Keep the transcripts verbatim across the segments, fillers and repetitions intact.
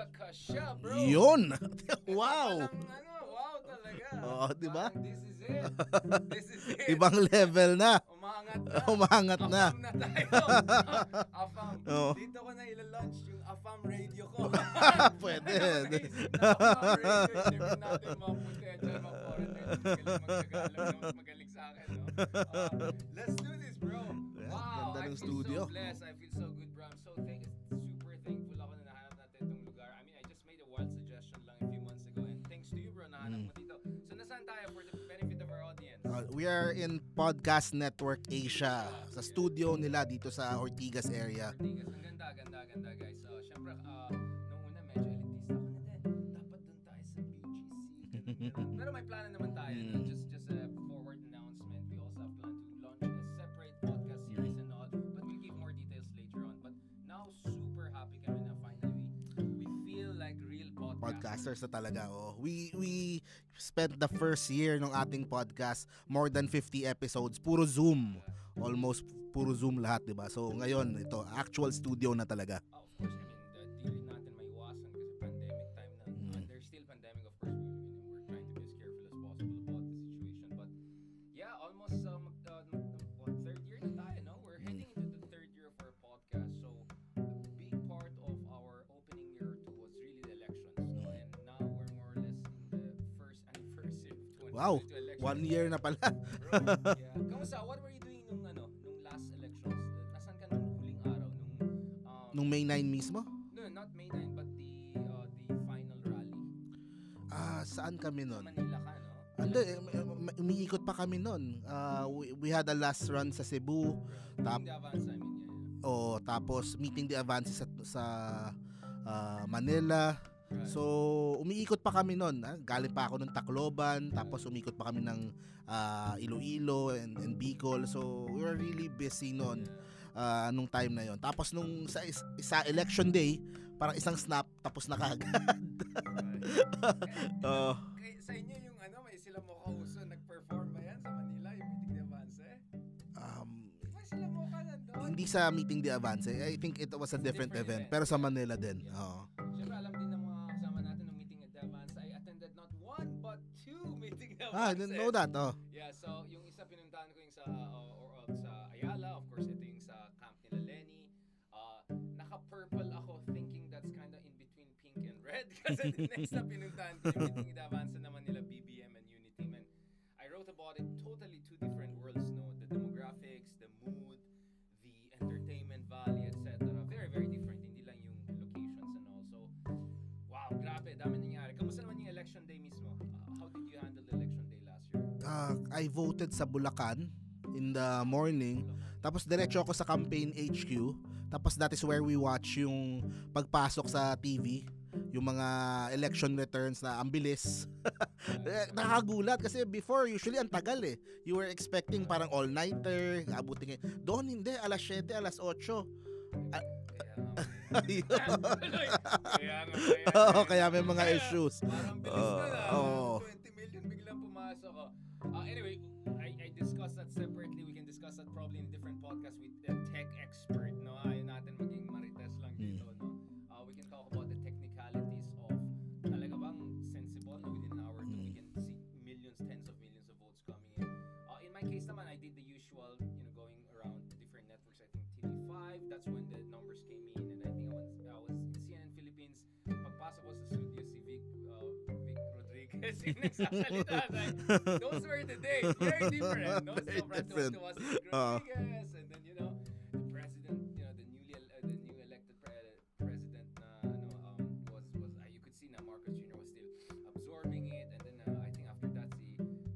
Kasya, bro. Yun. Ito Wow. palang, ano, wow talaga. Oo, di ba? Parang this is it. This is it. Ibang level na. Umangat na. Umangat na. Afam na tayo. Afam. Oo. Dito ko na ila-launch yung Afam radio ko. Pwede. Naisip na Afam radio. Interview natin mga potential, mga foreigners. Magaling mag-Tagalog na mas magaling sa akin. No? Uh, let's do this, bro. Yeah, Wow, ganda I ng feel studio. so blessed. I feel so good, bro. I'm so thank super thankful ako na nahanap natin itong lugar. I mean, I just made a wild suggestion lang a few months ago. And thanks to you, bro, nahanap mo dito. So, nasaan tayo for the benefit of our audience? Uh, we are in Podcast Network Asia sa studio nila dito sa Ortigas area. Ortigas. Ang ganda, ganda, ganda, guys. So, syempre, uh, nung una, medyo elitista ako na din. Dapat dun tayo sa B G C. ganun, ganun. Pero may plano naman tayo. Mm. No? Just just a forward announcement. We also have planned to launch a separate podcast series and all. But we'll give more details later on. But now, super happy kami na finally we, we feel like real podcasters. Podcasters na talaga. Oh. We we spent the first year ng ating podcast more than fifty episodes puro Zoom. Almost puro Zoom lahat, 'di ba? So ngayon ito actual studio na talaga. Oh, of course, I mean, the, di rin natin maiwasan kasi pandemic time na. Mm. Uh, there's still pandemic, of course. We, we, we're trying to be as careful as possible about the situation. But yeah, almost um, uh, what, third year na tayo, no? We're heading into the third year of our podcast. So a big part of our opening year two was really the elections. No? And now we're more or less in the first anniversary of twenty twenty-two Wow, elections. one year na pala. Bro, yeah. Kamusta? What were you doing nung ano, nung last elections? Nasaan ka nung huling araw nung um, Nung May ninth mismo? no, not May ninth but the uh, the final rally. Ah, saan kami Sa nun? Manila ka, no? Hindi, um, umiikot pa kami nun. Ah, we, we had a last run sa Cebu. Tap- Tap- the advance, I mean, yeah, O tapos meeting the advances sa, sa ah, Manila. yeah. Right. So, umiikot pa kami nun. Ah, galing pa ako ng Tacloban, tapos umikot pa kami ng ah, Iloilo and, and Bicol. So, we were really busy nun ah, nung time na yon. Tapos nung sa, is- sa election day, parang isang snap, tapos na kagad. Right. Oh. Kay, sa inyo yung ano, may sila mo kauso, nag-perform ba yan sa Manila, yung meeting the advance, eh? um, Di ba sila mo ka nandun? hindi sa meeting the advance. I think it was a different, Different event, event. pero sa Manila din. Yeah. Oo. Siyempre, alam din ng mga kasama natin ng meeting at the advance, I attended not one but two meeting the Ah, I advances. didn't know that. Oh. Yeah, so yung isa pinuntahan ko yung sa uh, or, or, sa Ayala, of course ito yung sa camp nila Lenny. Uh, naka-purple ako thinking that's kind of in between pink and red kasi the next na pinuntahan ko yung meeting the advance naman nila B B M and Uniteam, and I wrote about it, totally two different worlds, no, the demographics, the mood, the entertainment value, et cetera. Very very different, hindi lang yung locations and all. So wow, grabe, dami nangyari. Kamusta naman yung election day mismo? Uh, how did you handle the election day last year? Ah, I voted sa Bulacan in the morning. Tapos diretso ako sa campaign H Q. Tapos that is where we watch yung pagpasok sa T V, yung mga election returns na ang bilis. Eh, Nakakagulat kasi before usually ang tagal eh. You were expecting parang all-nighter, abutin ngayon. Doon hindi, alas siyete, alas otso. Kaya nga, Ayun. Tuloy. Kaya nga, kaya Oo, nga. kaya may mga issues. Parang bilis Oo, na na. oo. twenty million biglang pumasok. Oh. Uh, anyway, I, I discussed that separately. We can discuss that probably in a different podcast with a tech expert. No, ayaw natin maging marites lang dito. No, uh, we can talk about the technicalities of talaga bang sensible na within an hour or two we can see millions, tens of millions of votes coming in. Uh, in my case naman, I did the usual, you know, going around different networks. I think T V five. That's when the numbers came in, and I think I was, I was in C N N Philippines. Pagpasok ko sa studio, si Vic, uh, Vic Rodriguez yung nagsasalita. Like, those were the days. Very different. No? Very So, different. to was Vic Uh. Rodriguez, and then, you know, the president, you know, the newly, el- uh, the new elected pre- president na, ano, um, was, was, uh, you could see na Marcos Junior was still absorbing it, and then, uh, I think after that, si,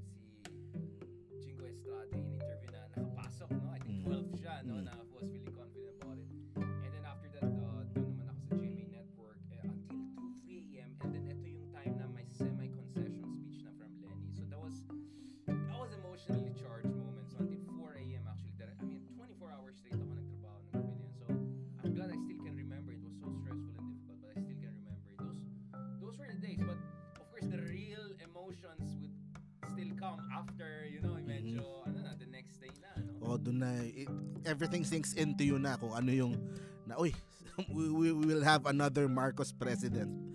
si Jingo Estrada in interview na nakapasok, no? I think Mm. twelve siya, no? Mm. Na was really confident about it. And then after that, uh, doon naman ako sa G M A Network eh, until two, three a.m. And then ito yung time na may semi-concession speech na from Lenny. So that was, that was emotionally charged moments. So until four a.m. actually, that, I mean, twenty-four hours straight ako nagtrabaho ng gabi na yun. So I'm glad I still can remember. It was so stressful and difficult, but I still can remember it. Those, those were the days. But of course, the real emotions would still come after, you know, medyo, ano na, the next day na, no? O doon na it, everything sinks into you na kung ano yung na uy we, we we will have another Marcos president.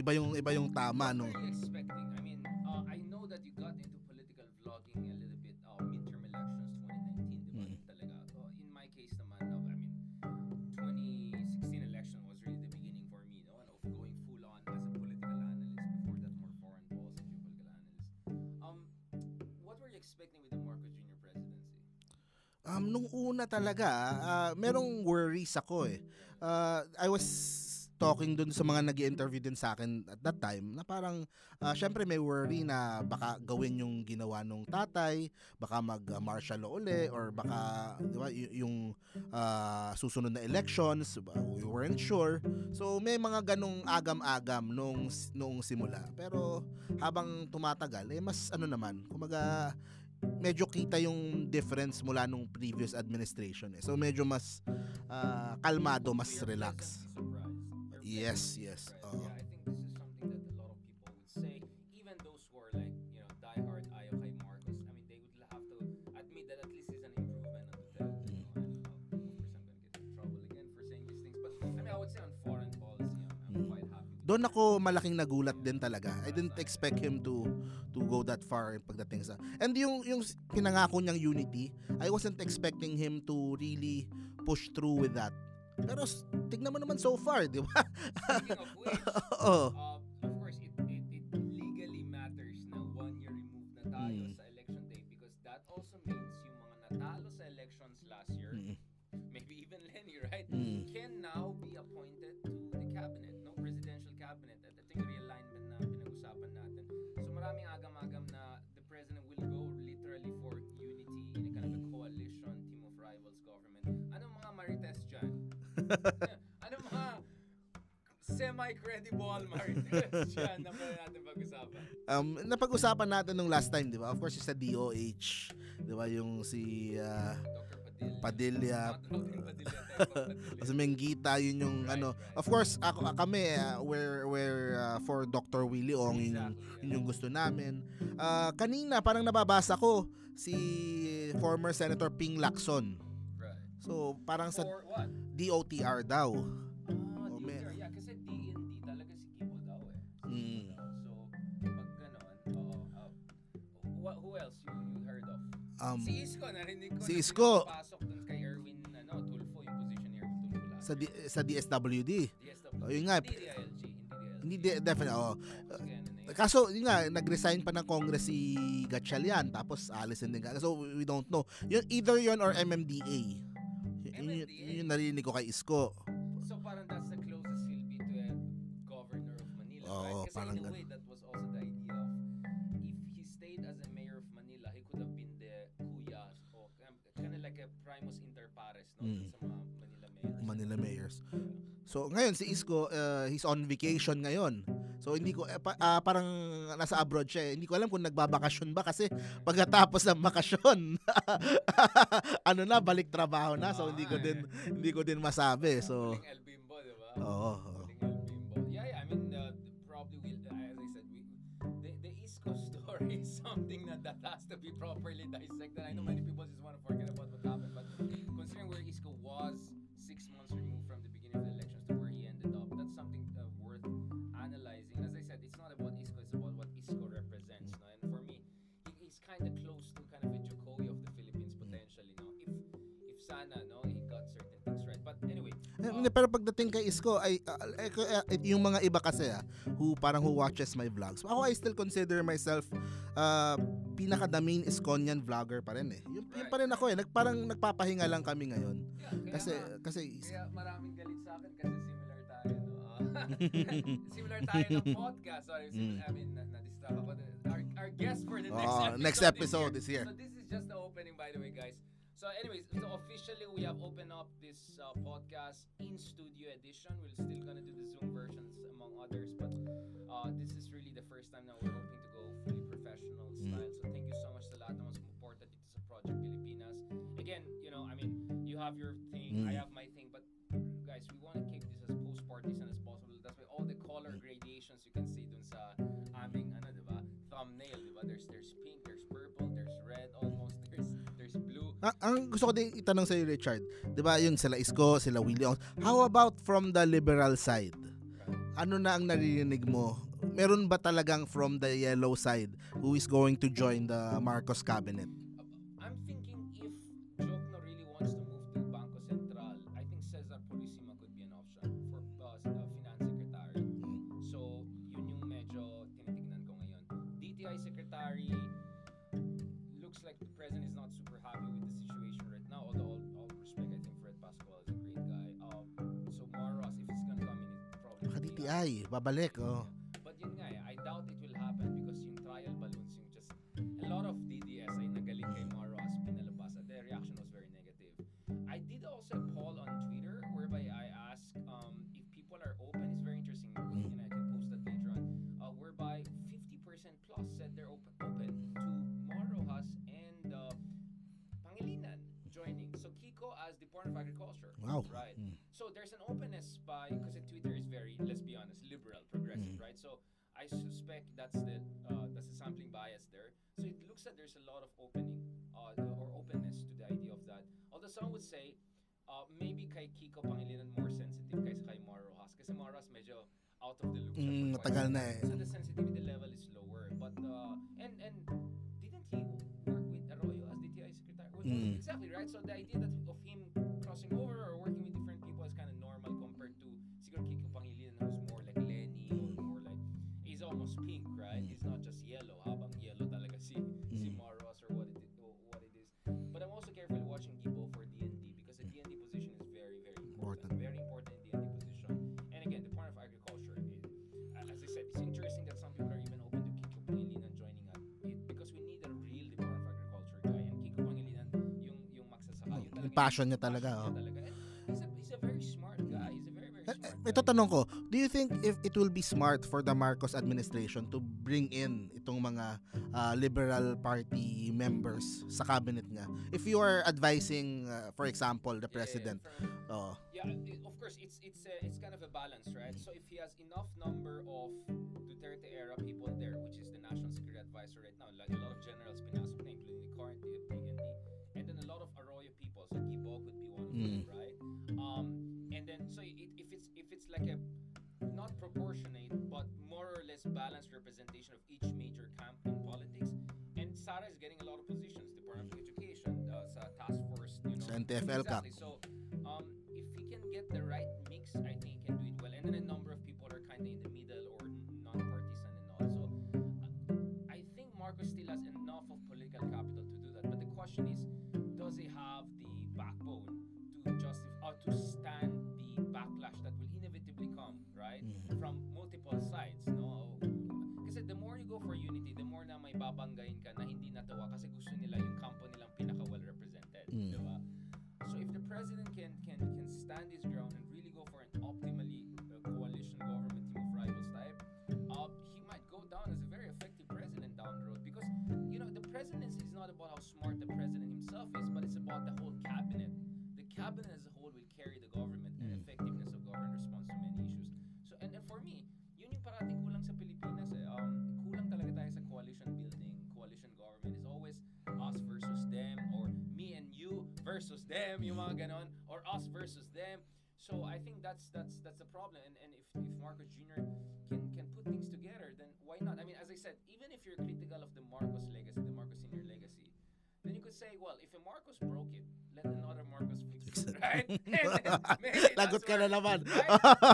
iba yung iba yung tama no. What are you expecting? I mean, uh, I know that you got into political vlogging a little bit uh, midterm elections twenty nineteen, di ba? Mm. Talaga. Uh, in my case naman, uh, I mean, twenty sixteen election was really the beginning for me, no, of going full on as a political analyst. Before that, more foreign policy geopolitical analyst. Um, what were you expecting with the Marcos Junior presidency? Um nung una talaga, ah, merong worries ako eh. Uh, I was talking dun sa mga nag-i-interview din sa akin at that time na parang uh, syempre may worry na baka gawin yung ginawa nung tatay, baka mag-martial law uli or baka di ba y- yung uh, susunod na elections, we weren't sure. So may mga ganong agam-agam nung nung simula. Pero habang tumatagal eh mas ano naman, kumaga medyo kita yung difference mula nung previous administration eh. So medyo mas uh, kalmado, mas You're relax. pleasantly surprised. You're Yes, pleasantly yes. surprised. Oo. Yeah, I think this is something that a lot of people would say, even those who are like, you know, diehard ayaw kay Marcos. I mean, they would have to admit that at least he's an improvement on Duterte. You know, and, uh, of course, I'm gonna get in trouble again for saying these things. But I mean, I would say on foreign policy, I'm, I'm quite happy. with Doon it. ako malaking nagulat din talaga. I didn't expect him to to go that far pagdating sa. And yung yung pinangako niyang unity, I wasn't expecting him to really push through with that. Pero s- tignan mo naman so far, di ba? Speaking of which, Oo. uh, of course, it, it, it legally matters na one year removed na tayo Mm. sa election day because that also means yung mga natalo sa elections last year, Mm. maybe even Lenny, right, Mm. can now be appointed to the cabinet, no, presidential cabinet. At ito yung realignment na pinag-usapan natin. So maraming agam-agam na the president will go literally for unity in a kind of a coalition, team of rivals government. Anong mga marites dyan? Anong mga semi-credible marites dyan na pwede natin pag-usapan? Um, napag-usapan natin nung last time, di ba? Of course, yung sa D O H, di ba? Yung si uh, Doctor Padilla. Padilla, Not Robin Padilla, type of Padilla. si Mengita, yun yung Right, ano. right. Of course, ako ah, kami uh, we're we're uh, for Doctor Willie Ong, yun yung, Exactly, yun yeah. yung gusto namin. Ah, kanina parang nababasa ko si former Senator Ping Lacson. Right. So, parang sa For what? D O T R daw. Ah, Oh, D O T R. may- Yeah, kasi D and D talaga si Gibo daw eh. Si Mm. Gibo daw. So, pag ganon, oo. uh, wha- who else you, you heard of? Um, Si Isko, narinig ko si na Isko. pinapasok dun kay Erwin, ano, Tulfo, yung position ni Erwin Tulfo last sa D- sa D S W D. D S W. Oh, yun nga. Hindi D I L G, hindi D I L G. Hindi de- definitely. Oh. Oo, kasi ano na yun. Kaso, yun nga, nag-resign pa ng Congress si Gatchalian, tapos alisin din. ka- So, we don't know. Yun, either yun or M M D A. Yun, yun, M M D A? yun yung narinig ko kay Isko. So parang that's the closest he'll be to a governor of Manila, Oo, right? Kasi parang in a gan- way, that was also the idea of if he stayed as a mayor of Manila, he could have been the kuya or kind of like a primus inter pares, no? Mm. Sa mga Manila mayors. Manila mayors. So, ngayon si Isko, uh, he's on vacation ngayon. So, hindi ko, eh, pa- ah, parang nasa abroad siya eh. Hindi ko alam kung nagbabakasyon ba kasi pagkatapos ng bakasyon, ano na, balik trabaho na. So, hindi ko din, hindi ko din masabi. So, Huling El Bimbo, di ba? oo. oo. Huling El Bimbo. Yeah, yeah, I mean, uh, probably will, uh, as I said, we, the, the Isko story is something that, that has to be properly dissected. I know many people just want to forget about what happened, but considering where Isko was six months removed from the beginning of the elections to where he ended up, that's something uh, worth analyzing. As I said, it's not about Isko, it's about what Isko represents. No? And for me, he, he's kind of close to kind of a Jokowi of the Philippines potentially. No? If if sana, no, he got certain things right. But anyway, Eh, uh, hindi, pero pagdating kay Isko, ay, uh, eh, ko- eh, yung mga iba kasi ah, who parang who watches my vlogs. Ako, I still consider myself uh, pinaka the main Iskonian vlogger pa rin eh. Yun, yun pa rin ako eh. Nag, parang nagpapahinga lang kami ngayon. yeah, kaya Kasi, nga, kasi, kaya maraming galit sa akin kasi similar tayo, no? Ah, similar tayo ng podcast. Sorry, sim- Mm. I mean, na- na-distract ako. Our, our guest for the next oh, episode, next episode is is here. here. So this is just the opening, by the way, guys. So anyways, so officially we have opened up this uh, podcast in studio edition. We're still gonna do the Zoom versions among others, but uh, this is really the first time that we're hoping to go fully professional style. So thank you so much sa lahat ng mga sumuporta dito sa Project Pilipinas. Again, you know, I mean, you have your thing, Mm. I have my thing, but guys, we want to keep this as post-partisan as possible. That's why all the color gradations you can see dun sa aming, ano, diba, thumbnail, diba? There's there's pink, there's purple, there's red, almost there's there's blue. Ah, ang gusto ko din itanong sa iyo, Richard, 'di ba, yun sila Isko, sila Willie Ong. How about from the liberal side? Right. ano na ang naririnig mo? Meron ba talagang from the yellow side who is going to join the Marcos cabinet? I'm thinking if Jokno really wants to move to Bangko Sentral, I think Cesar Purisima could be an option for uh, s- uh, finance secretary. So, yun yung medyo tinitignan ko ngayon. D T I secretary looks like the president is not super happy with the situation right now. Although all, all respect, I think Fred Pascual is a great guy. Um, so Maros, if he's gonna come in, it probably Baka would D be T I, babalik, oh. But yun nga eh, I doubt it will happen because yung trial balloons, yung just, a lot of D D S ay nagaling kay Maros, pinalabas, and the reaction was very negative. I did also a poll on Twitter whereby I asked um, if people are open. It's very interesting. You know, I can post that later on. Uh, whereby fifty percent plus said they're open, open to Marojas and uh, Pangilinan joining. So Kiko as Department of Agriculture. Wow. Right. Mm. So there's an openness by, because Twitter is very, let's be honest, liberal, progressive, Mm. right? So I suspect that's the uh, that's the sampling bias there. So it looks like there's a lot of opening uh, or openness to the idea of that. Although some would say uh, maybe kay Kiko Pangilinan more sensitive kaysa kay Marojas, kasi Marojas medyo out of the loop siya Mm, for quite matagal some na time. eh. So the sensitivity level is lower. But uh, and and didn't he work with Arroyo as D T I secretary? Was- Mm. Exactly, right? So the idea that of him crossing over or working with different people is kind of normal compared to siguro Kiko Pangilinan, who's more like Lenny or more like, he's almost pink, right? Mm. He's not just yellow, habang yellow talaga si si Mm. Maros or what it is, or what it is. But I'm also careful watching Gibo for D N D because the D N D position is very very important, Important. very important in D N D position. And again, the Department of Agriculture is, as I said, it's interesting that some people are even open to Kiko Pangilinan joining at it because we need a real Department of Agriculture guy, and Kiko Pangilinan yung yung magsasaka, yun Yung talaga passion niya talaga, passion oh. niya talaga. And he's a he's a very smart guy. He's a very very Eh, smart eh, guy. Ito tanong ko, do you think if it will be smart for the Marcos administration to bring in itong mga uh, Liberal Party members sa cabinet niya? If you are advising, uh, for example, the Yeah, yeah, president, from- oh, Yeah, i- of course, it's it's uh, it's kind of a balance, right? So if he has enough number of Duterte era people there, which is the National Security Advisor right now, like a lot of generals pinasok na, including the current D N D, and then a lot of Arroyo people, so Gibo could be one of them, Mm. right? Um, and then so it, if it's if it's like a not proportionate but more or less balanced representation of each major camp in politics, and Sara is getting a lot of positions, Department of Education, uh, sa task force, you know, sa N T F L ka. exactly. So, um, if he can get the right mix, I think he can do it well. And then a number of people are kind of in the middle or non-partisan and all. So, uh, I think Marcos still has enough of political capital to do that. But the question is, does he have the backbone to justify, or to stand the backlash that will inevitably come, right, Mm. from multiple sides, no? Kasi the more you go for unity, the more na may babanggain ka na hindi natawa kasi gusto nila yung kampo nilang pinaka well represented, Mm. di ba? So if the president can can can stand his ground and really go for an optimally uh, coalition government team of rivals type, uh, he might go down as a very effective president down the road because you know the presidency is not about how smart the president himself is, but it's about the whole cabinet. The cabinet as a whole will carry the government and Mm. effectiveness of government response to many issues. So and, and for me, yun yung parating kulang sa Pilipinas eh. Um, kulang talaga tayo sa coalition building, coalition government is always us versus them or me and you versus them, yung mga ganon, or us versus them. So I think that's that's that's the problem. And and if if Marcos Junior can can put things together, then why not? I mean, as I said, even if you're critical of the Marcos legacy, the Marcos Senior legacy, then you could say, well, if a Marcos broke it, let another Marcos fix it, right? And then maybe Lagot that's ka na where- naman. Right?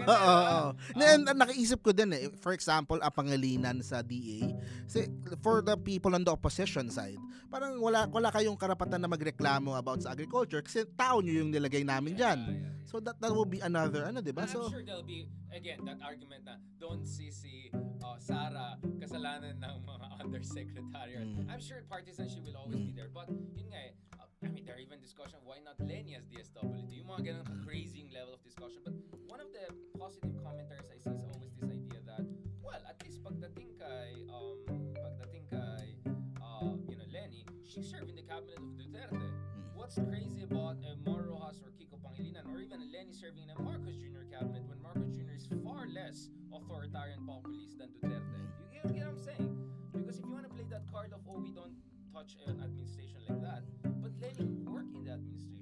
Oo. Ganun, Na- um, na- Nakiisip ko din eh, for example, ang pangalinan sa D A, si, for the people on the opposition side, parang wala wala kayong karapatan na magreklamo about sa agriculture kasi tao nyo yung nilagay namin yeah, dyan. yeah, yeah. So that that will be another, ano, di ba? I'm So, sure there'll be, again, that argument na don't see si uh, Sara kasalanan ng mga undersecretary. Mm. I'm sure partisanship will always Mm. be there. But yun nga eh, uh, I mean, there are even discussion, why not Lenny as D S W D? Yung mga ganun crazy level of discussion. But one of the positive commentaries I see is always this idea that, well, at least pagdating kay, um, pagdating kay, uh, you know, Lenny, she served in the cabinet of Duterte. What's crazy about uh, Mar Rojas or Kiko Pangilinan or even Lenny serving in a Marcos Junior cabinet when Marcos Junior is far less authoritarian populist than Duterte? You get, get what I'm saying? Because if you want to play that card of, oh, we don't touch an administration like that, but Lenny worked in the administration of Duterte.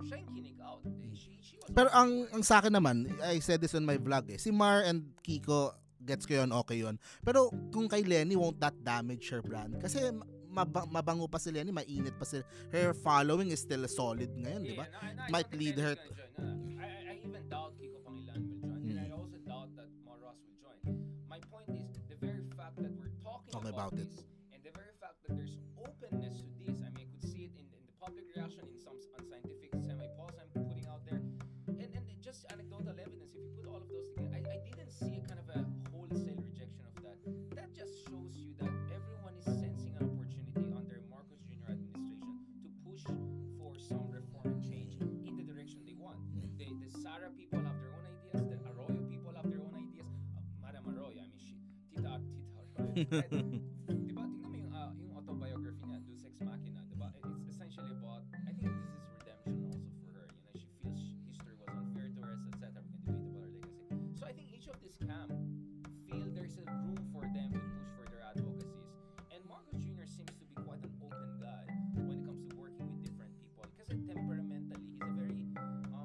Siya yung kinik out. Eh, She, she was Pero ang ang sa akin naman, I said this on my vlog eh. Si Mar and Kiko, gets ko yun, okay yun. Pero kung kay Lenny, won't that damage her brand? Kasi mab- mabango pa si Lenny, mainit pa si her following is still solid ngayon, di ba? Yeah, no, no, I Might don't think lead her Lenny's gonna join. No, no. I, I I even doubt Kiko Pangilan will join. And I Hmm. also doubt that Moros will join. My point is, the very fact that we're talking, Talking about, about it. this, and the very fact that there's openness to this, I mean, I could see it in, in the public reaction, in some unscientific semi-posts I'm putting out there, and, and just anecdotal evidence, if you put all of those together, I, I didn't see a kind of a wholesale rejection of that. That just shows you that everyone is sensing an opportunity under Marcos Junior administration to push for some reform and change in the direction they want. The, the Sara people have their own ideas, the Arroyo people have their own ideas. Uh, Madam Arroyo, I mean, she, Tita, Tita Arroyo, right? Diba, tingnan mo yung, uh, yung autobiography niya, Deus Ex Machina, diba? It's essentially about, I think this is redemption also for her. You know, she feels history was unfair to her, et cetera. We can debate about her legacy. So I think each of these camp feel there's a room for them to push for their advocacies. And Marcos Junior seems to be quite an open guy when it comes to working with different people. Kasi temperamentally, he's a very um,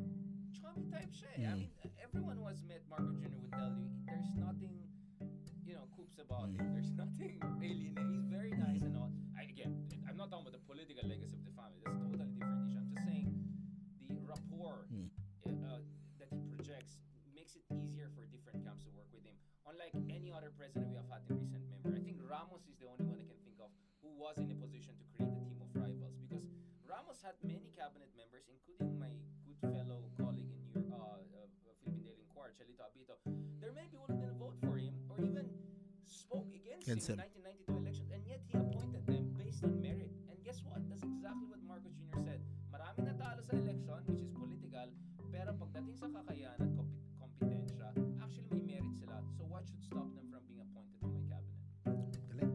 chummy type siya. eh. I Mm. mean, everyone who has met Marcos Junior would tell you there's nothing, you know, coops about him. There's nothing alien. He's very nice and all. I, again, I'm not talking about the political legacy of the family. That's a totally different issue. I'm just saying the rapport Mm. uh, that he projects makes it easier for different camps to work with him. Unlike any other president we have had in recent memory, I think Ramos is the only one I can think of who was in a position to create a team of rivals, because Ramos had many cabinet members, including my good fellow colleague in your uh, uh, Philippine Daily Inquirer, Chelito Abito. There are many people who didn't vote for him or even spoke against, Against him him. in nineteen ninety-two elections, and yet he appointed them based on merit. And guess what? That's exactly what Marcos Junior said. Marami natalo sa election, which is political, pero pagdating sa kakayahan at kompi- kompetensya, actually may merit sila. So what should stop them from being appointed to my cabinet? Galing.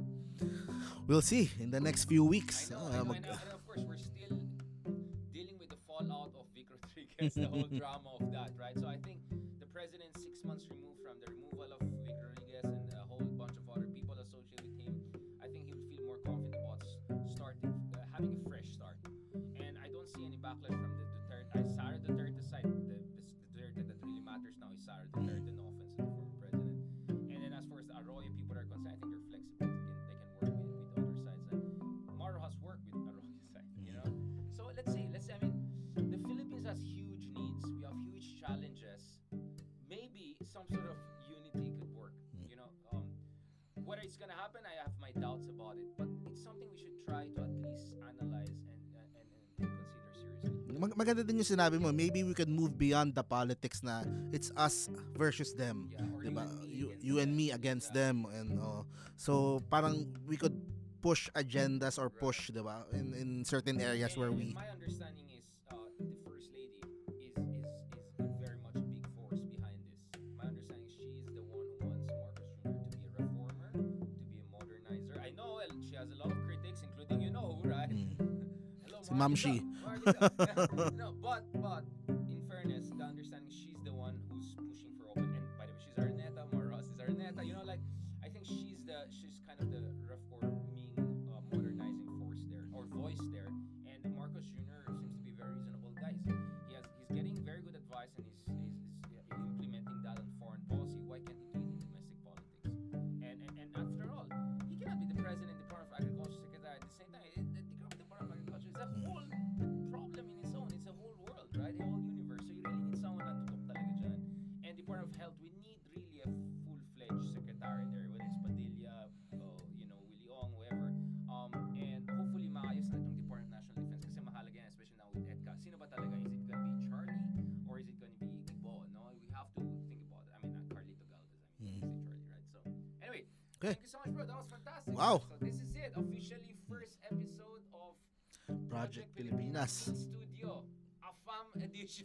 We'll see in the next few weeks. I know, Ah, I know, mag- and, uh, and of course, we're still dealing with the fallout of Vic Rodriguez, the whole drama of that, right? So I think the president, six months removed from the removal of Vic Rodriguez and a whole bunch of other people associated with him, I think he will feel more confident about s- starting, uh, having a fresh start. And I don't see any backlash from the Duterte, uh, Sara Duterte side. The, the, Duterte that really matters now is Sara Duterte, no offense to the former president. And then as far as the Arroyo people are concerned, I think they're flexible. They can, they can work with, with other sides. And Maro has worked with Arroyo side, you know? So let's see. Let's see. I mean, the Philippines has huge needs. We have huge challenges. Maybe some sort of unity could work. You know, um, whether it's gonna happen, I have my doubts about it. But it's something we should try to at least analyze and uh, and, and, and consider seriously. Mag- maganda din yung sinabi mo, maybe we could move beyond the politics na it's us versus them. Yeah, or Diba? you and me You, you and me against them, and oh, so parang we could push agendas or Right. push, diba, in in certain areas And, where and we my understanding is uh, the first lady is is is very much a big force behind this. My understanding is she is the one who wants Marcos Junior to be a reformer, to be a modernizer. I know well, she has a lot of critics, including you know who, right? Mm. Hello, Si Ma'am Shi. Marlica. No, but but in fairness, the understanding she's the one who's pushing for open. And by the way, she's Arneta. Maros is Arneta. You know, like I think she's the she's kind of the reforming, uh, modernizing force there or voice there. And Marcos Junior seems to be a very reasonable guy. He's, he has he's getting very good advice and he's he's, he's yeah, implementing that on foreign policy. Why can't he do it in domestic politics? And and, and after all, he cannot be the president, Department of Agriculture secretary at the same time. It, the Department of Agriculture is a whole problem in its own. It's a whole world, right? A whole universe. So you really need someone na tutok talaga dyan. And Department of Health, we need really a full-fledged secretary there, whether it's Padilla, oh, you know, Willie Ong, whoever. Um, and hopefully maayos na itong Department of National Defense kasi mahalaga yan, especially now with EDCA. Sino ba talaga? Is it gonna be Charlie or is it gonna be Gibo? No, we have to think about it. I mean, uh, Carlito Galvez. I mean, Mm. say Charlie, right? So anyway, Okay. thank you so much, bro. That was fantastic. Wow. So this is it, officially first episode of Project Pilipinas. in Studio, AFAM edition.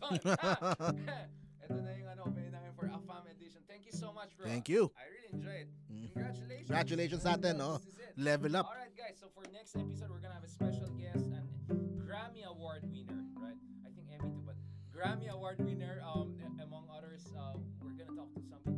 Ito na yung ano, opening namin for AFAM edition. Thank you so much, bro. Thank you. I really enjoyed it. Mm. Congratulations. Congratulations sa atin, no? This is it. Level up. Alright, guys. So for next episode, we're gonna have a special guest and Grammy Award winner, right? I think Emmy too, but Grammy Award winner. Um, a- among others, uh, we're gonna talk to some